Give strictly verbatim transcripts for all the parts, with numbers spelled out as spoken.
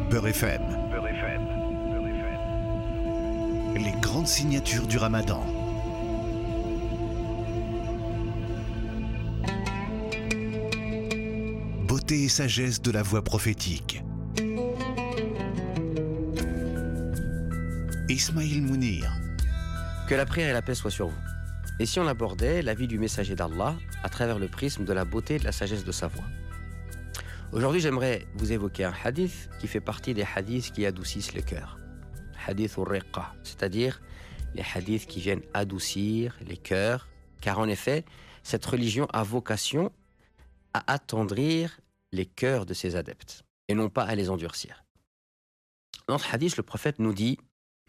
Beurre F M. Beurre F M. Beurre F M. Les grandes signatures du Ramadan. Beauté et sagesse de la voix prophétique. Ismaïl Mounir. Que la prière et la paix soient sur vous. Et si on abordait la vie du messager d'Allah à travers le prisme de la beauté et de la sagesse de sa voix? Aujourd'hui, j'aimerais vous évoquer un hadith qui fait partie des hadiths qui adoucissent le cœur. Hadith al-riqqa, c'est-à-dire les hadiths qui viennent adoucir les cœurs, car en effet, cette religion a vocation à attendrir les cœurs de ses adeptes et non pas à les endurcir. Dans ce hadith, le prophète nous dit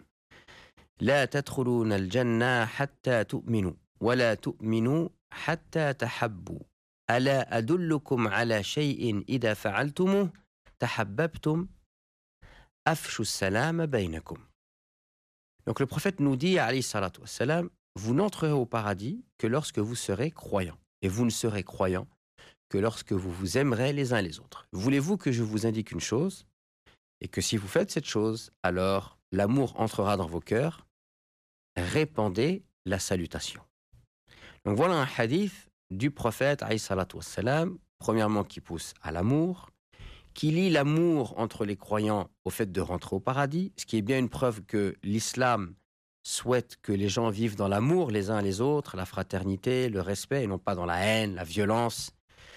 لا تدخلون الجنة حتى تؤمنوا ولا تؤمنوا حتى تحبوا ألا أدلكم على شيء إذا فعلتموه تحببتم أفشوا السلام بينكم. Donc le prophète nous dit alayhi salatu wassalam, vous n'entrerez au paradis que lorsque vous serez croyants, et vous ne serez croyants que lorsque vous vous aimerez les uns les autres. Voulez-vous que je vous indique une chose, et que si vous faites cette chose, alors l'amour entrera dans vos cœurs, répandez la salutation. Donc voilà un hadith du prophète alayhi salatu wassalam, premièrement qui pousse à l'amour, qui lie l'amour entre les croyants au fait de rentrer au paradis, ce qui est bien une preuve que l'islam souhaite que les gens vivent dans l'amour les uns les autres, la fraternité, le respect, et non pas dans la haine, la violence.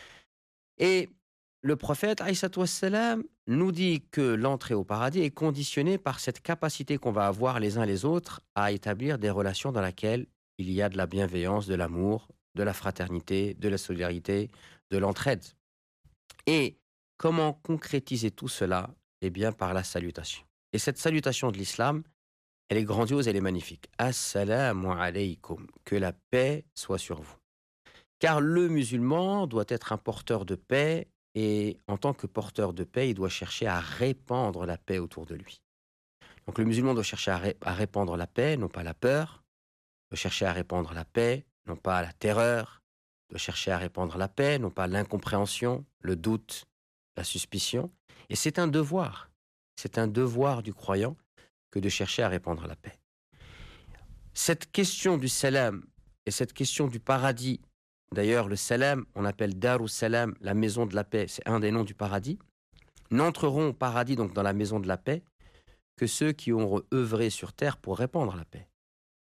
Et le prophète alayhi salatu wassalam nous dit que l'entrée au paradis est conditionnée par cette capacité qu'on va avoir les uns les autres à établir des relations dans lesquelles il y a de la bienveillance, de l'amour, de la fraternité, de la solidarité, de l'entraide. Et comment concrétiser tout cela? Eh bien, par la salutation. Et cette salutation de l'islam, elle est grandiose, elle est magnifique. Assalamu alaykum, que la paix soit sur vous. Car le musulman doit être un porteur de paix, et en tant que porteur de paix, il doit chercher à répandre la paix autour de lui. Donc le musulman doit chercher à, ré- à répandre la paix, non pas la peur, doit chercher à répandre la paix, non pas la terreur, doit chercher à répandre la paix, non pas l'incompréhension, le doute, la suspicion. Et c'est un devoir, c'est un devoir du croyant que de chercher à répandre la paix. Cette question du salam et cette question du paradis, d'ailleurs le salam, on appelle Darus Salam, la maison de la paix, c'est un des noms du paradis, n'entreront au paradis, donc dans la maison de la paix, que ceux qui ont œuvré sur terre pour répandre la paix.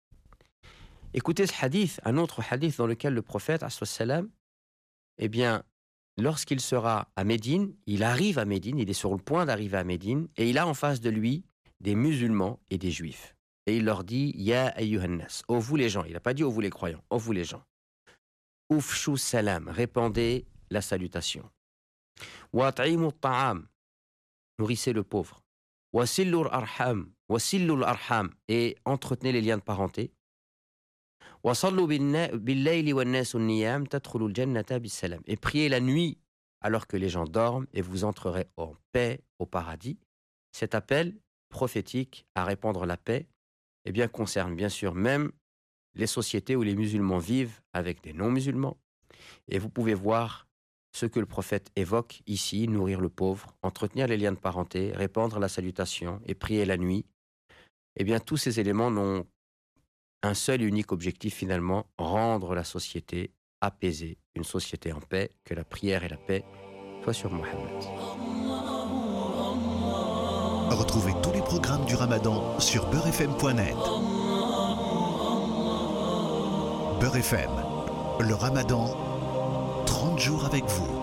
Écoutez ce hadith, un autre hadith dans lequel le prophète, alayhi salam, eh bien, lorsqu'il sera à Médine, il arrive à Médine, il est sur le point d'arriver à Médine, et il a en face de lui des musulmans et des juifs. Et il leur dit, Ya ayyuhan nas, ô vous les gens, il n'a pas dit ô vous les croyants, ô vous les gens. Ufshu salam, répandez la salutation. Wa ta'imu ta'am, nourrissez le pauvre. Wa sillur arham, wa sillul arham, et entretenez les liens de parenté. Wa sallu bil-layli wan nasu niyam tadkhulul jannata bis-salam, et priez la nuit alors que les gens dorment et vous entrerez en paix au paradis. Cet appel prophétique à répandre la paix, eh bien, concerne bien sûr même les sociétés où les musulmans vivent avec des non-musulmans. Et vous pouvez voir ce que le prophète évoque ici, nourrir le pauvre, entretenir les liens de parenté, répandre la salutation et prier la nuit. Eh bien, tous ces éléments n'ont un seul et unique objectif finalement, rendre la société apaisée, une société en paix, que la prière et la paix soient sur Mohammed. Retrouvez tous les programmes du Ramadan sur beurre f m point net. Beurre F M, le Ramadan, trente jours avec vous.